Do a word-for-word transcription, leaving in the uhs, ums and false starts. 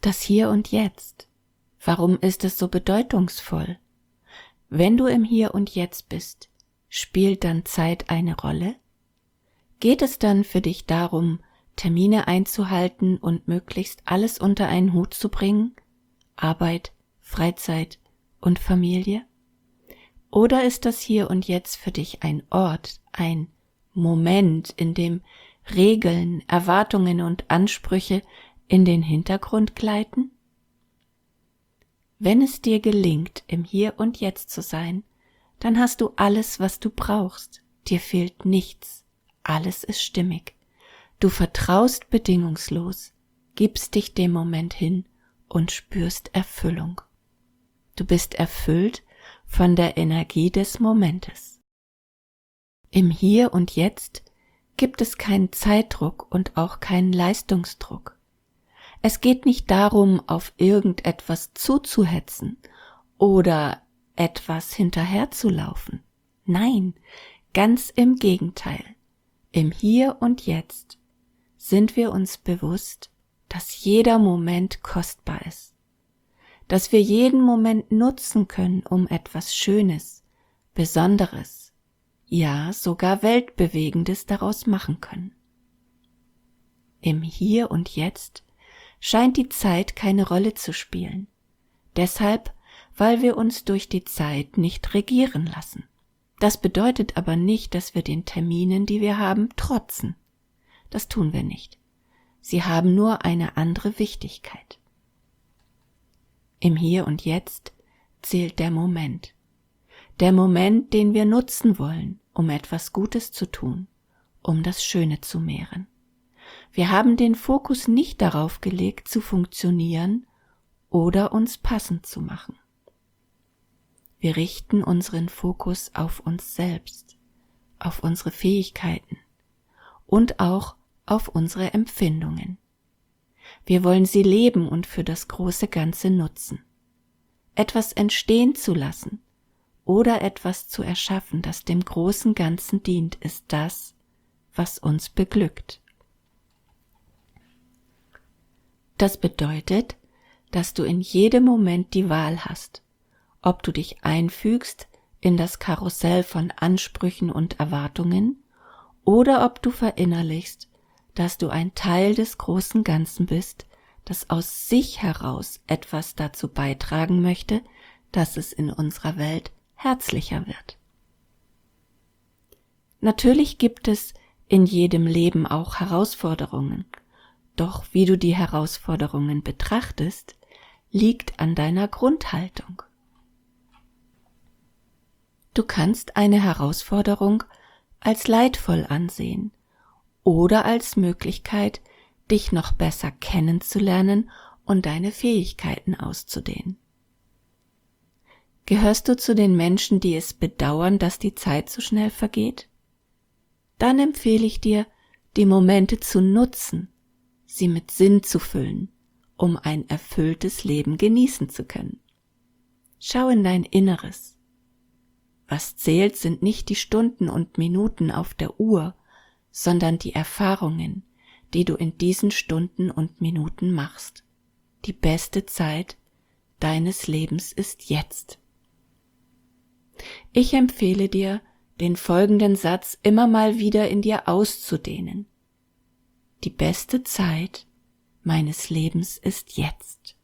das Hier und Jetzt? Warum ist es so bedeutungsvoll? Wenn du im Hier und Jetzt bist, spielt dann Zeit eine Rolle? Geht es dann für dich darum, Termine einzuhalten und möglichst alles unter einen Hut zu bringen? Arbeit, Freizeit und Familie? Oder ist das Hier und Jetzt für dich ein Ort, ein Moment, in dem Regeln, Erwartungen und Ansprüche in den Hintergrund gleiten? Wenn es dir gelingt, im Hier und Jetzt zu sein, dann hast du alles, was du brauchst. Dir fehlt nichts. Alles ist stimmig. Du vertraust bedingungslos, gibst dich dem Moment hin und spürst Erfüllung. Du bist erfüllt von der Energie des Momentes. Im Hier und Jetzt gibt es keinen Zeitdruck und auch keinen Leistungsdruck. Es geht nicht darum, auf irgendetwas zuzuhetzen oder etwas hinterherzulaufen. Nein, ganz im Gegenteil. Im Hier und Jetzt sind wir uns bewusst, dass jeder Moment kostbar ist, dass wir jeden Moment nutzen können, um etwas Schönes, Besonderes, ja sogar Weltbewegendes daraus machen können. Im Hier und Jetzt scheint die Zeit keine Rolle zu spielen, deshalb, weil wir uns durch die Zeit nicht regieren lassen. Das bedeutet aber nicht, dass wir den Terminen, die wir haben, trotzen. Das tun wir nicht. Sie haben nur eine andere Wichtigkeit. Im Hier und Jetzt zählt der Moment. Der Moment, den wir nutzen wollen, um etwas Gutes zu tun, um das Schöne zu mehren. Wir haben den Fokus nicht darauf gelegt, zu funktionieren oder uns passend zu machen. Wir richten unseren Fokus auf uns selbst, auf unsere Fähigkeiten und auch auf unsere Empfindungen. Wir wollen sie leben und für das große Ganze nutzen. Etwas entstehen zu lassen oder etwas zu erschaffen, das dem großen Ganzen dient, ist das, was uns beglückt. Das bedeutet, dass du in jedem Moment die Wahl hast, ob du dich einfügst in das Karussell von Ansprüchen und Erwartungen oder ob du verinnerlichst, dass du ein Teil des großen Ganzen bist, das aus sich heraus etwas dazu beitragen möchte, dass es in unserer Welt herzlicher wird. Natürlich gibt es in jedem Leben auch Herausforderungen, doch wie du die Herausforderungen betrachtest, liegt an deiner Grundhaltung. Du kannst eine Herausforderung als leidvoll ansehen oder als Möglichkeit, dich noch besser kennenzulernen und deine Fähigkeiten auszudehnen. Gehörst du zu den Menschen, die es bedauern, dass die Zeit so schnell vergeht? Dann empfehle ich dir, die Momente zu nutzen, sie mit Sinn zu füllen, um ein erfülltes Leben genießen zu können. Schau in dein Inneres. Was zählt, sind nicht die Stunden und Minuten auf der Uhr, sondern die Erfahrungen, die du in diesen Stunden und Minuten machst. Die beste Zeit deines Lebens ist jetzt. Ich empfehle dir, den folgenden Satz immer mal wieder in dir auszudehnen. Die beste Zeit meines Lebens ist jetzt.